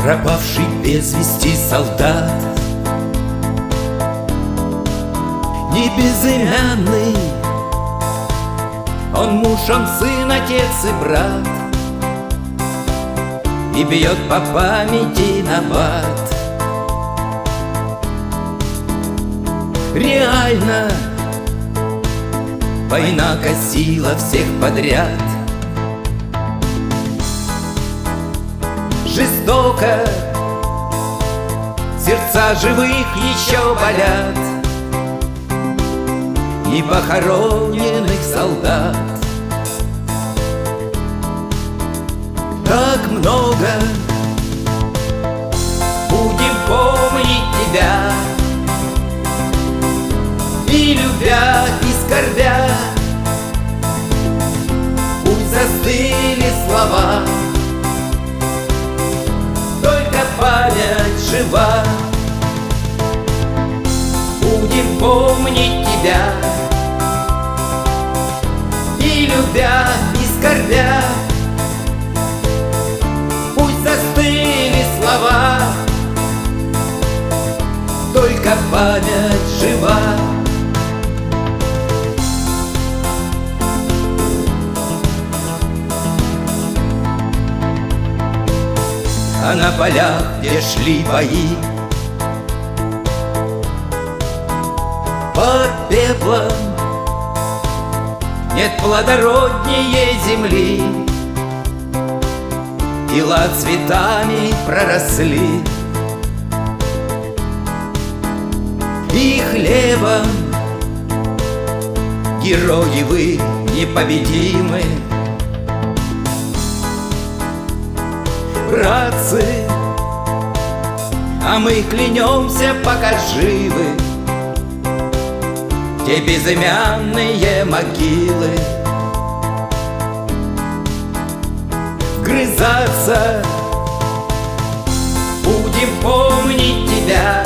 пропавший без вести солдат, не безымянный, он муж, он сын, отец и брат, и бьет по памяти набат. Реально война косила всех подряд, жестоко сердца живых еще болят, и похороненных солдат. Так много будем помнить тебя, и любя, и скорбя, пусть застыли слова, только память жива. Будем помнить тебя, и любя, и скорбя, пусть застыли слова, только память жива. А на полях, где шли бои, под пеплом нет плодороднее земли, тела цветами проросли, и хлебом герои вы непобедимы. Братцы, а мы клянемся, пока живы, те безымянные могилы. Вгрызаться будем помнить тебя,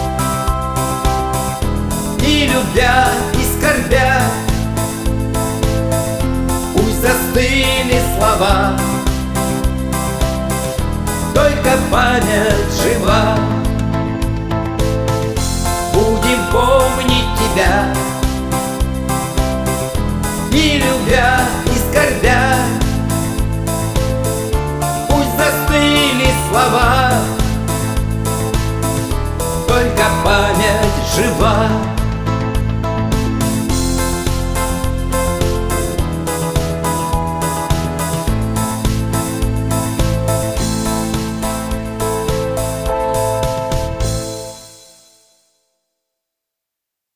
и любя, и скорбя, пусть застыли слова, только память жива.